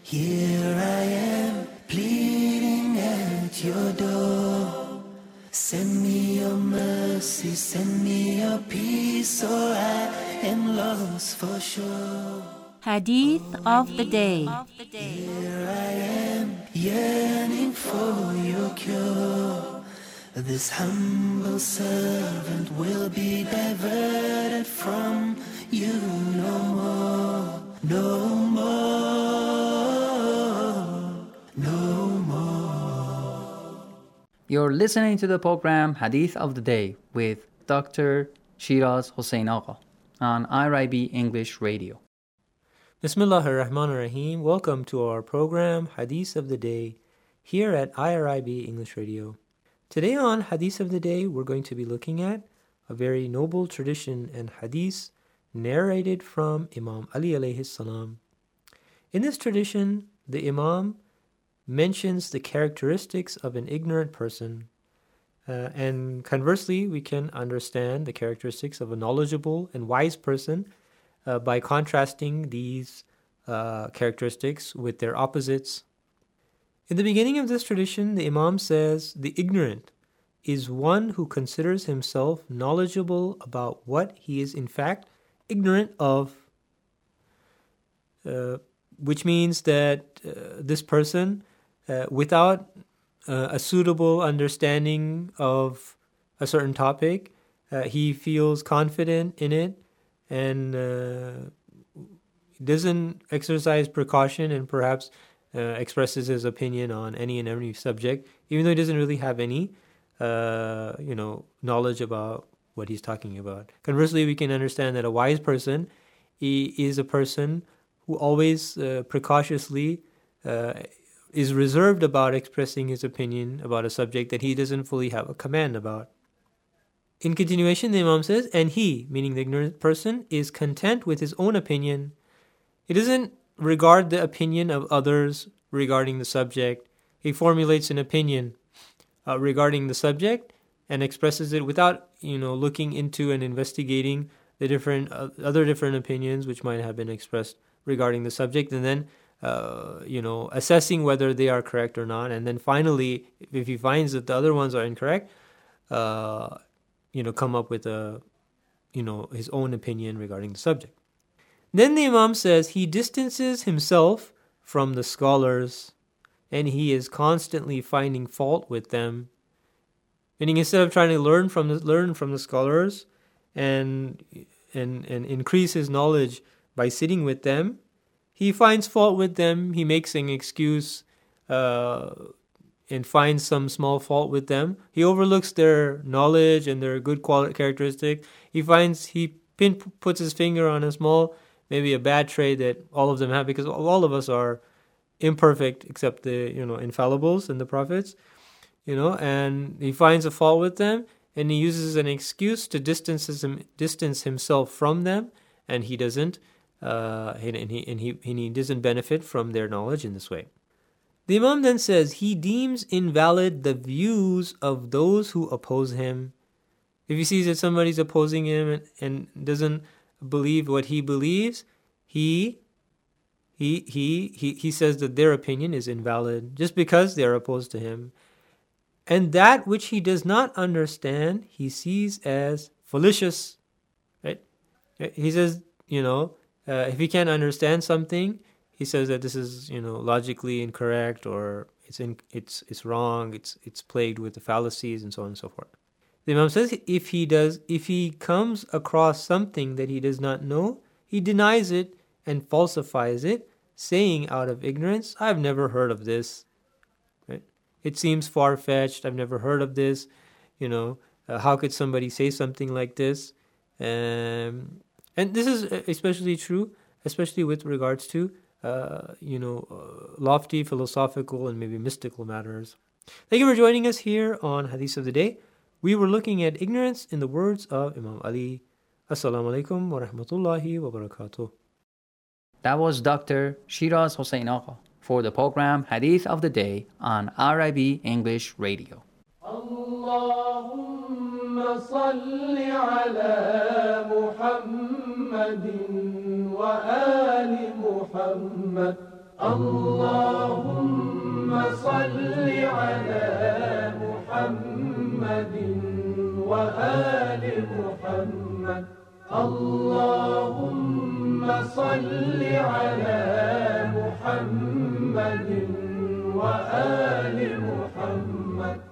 Here I am, pleading at your door. Send me your mercy, send me your peace, or I am lost for sure. Hadith of the Day. Here I am, yearning for your cure. This humble servant will be diverted from you no more, no more, no more. You're listening to the program Hadith of the Day with Dr. Shiraz Hossein Agha on IRIB English Radio. Bismillahir Rahmanir Rahim. Welcome to our program Hadith of the Day here at IRIB English Radio. Today on Hadith of the Day, we're going to be looking at a very noble tradition and hadith narrated from Imam Ali alayhi salam. In this tradition, the Imam mentions the characteristics of an ignorant person, and conversely, we can understand the characteristics of a knowledgeable and wise person by contrasting these characteristics with their opposites. In the beginning of this tradition, the Imam says, the ignorant is one who considers himself knowledgeable about what he is in fact ignorant of, which means that this person, without a suitable understanding of a certain topic, he feels confident in it and doesn't exercise precaution and perhaps expresses his opinion on any and every subject, even though he doesn't really have any, knowledge about what he's talking about. Conversely, we can understand that a wise person is a person who always precautiously is reserved about expressing his opinion about a subject that he doesn't fully have a command about. In continuation, the Imam says, and he, meaning the ignorant person, is content with his own opinion. He doesn't regard the opinion of others regarding the subject. He formulates an opinion regarding the subject and expresses it without, looking into and investigating the other different opinions which might have been expressed regarding the subject, and then, assessing whether they are correct or not. And then finally, if he finds that the other ones are incorrect, come up with his own opinion regarding the subject. Then the Imam says he distances himself from the scholars and he is constantly finding fault with them. Meaning, instead of trying to learn from the scholars and increase his knowledge by sitting with them, he finds fault with them. He makes an excuse and finds some small fault with them. He overlooks their knowledge and their good characteristic. He puts his finger on a small, maybe a bad trait that all of them have, because all of us are imperfect except the infallibles and the prophets, and he finds a fault with them and he uses an excuse to distance himself from them, and he doesn't he doesn't benefit from their knowledge in this way. The Imam then says he deems invalid the views of those who oppose him. If he sees that somebody's opposing him and doesn't believe what he believes, he says that their opinion is invalid just because they are opposed to him. And that which he does not understand, he sees as fallacious. Right? He says, if he can't understand something, he says that this is, logically incorrect, or it's wrong, it's plagued with the fallacies, and so on and so forth. The Imam says if he comes across something that he does not know, he denies it and falsifies it, saying out of ignorance, I've never heard of this. Right? It seems far-fetched. I've never heard of this. How could somebody say something like this? And this is especially true, especially with regards to lofty philosophical and maybe mystical matters. Thank you for joining us here on Hadith of the Day. We were looking at ignorance in the words of Imam Ali. Assalamu alaikum wa rahmatullahi wa barakatuh. That was Dr. Shiraz Hossein Agha for the program Hadith of the Day on IRIB English Radio. Allahumma salli ala Muhammadin wa ali Muhammad. اللهم صل على محمد وآل محمد. اللهم صل على محمد وآل محمد.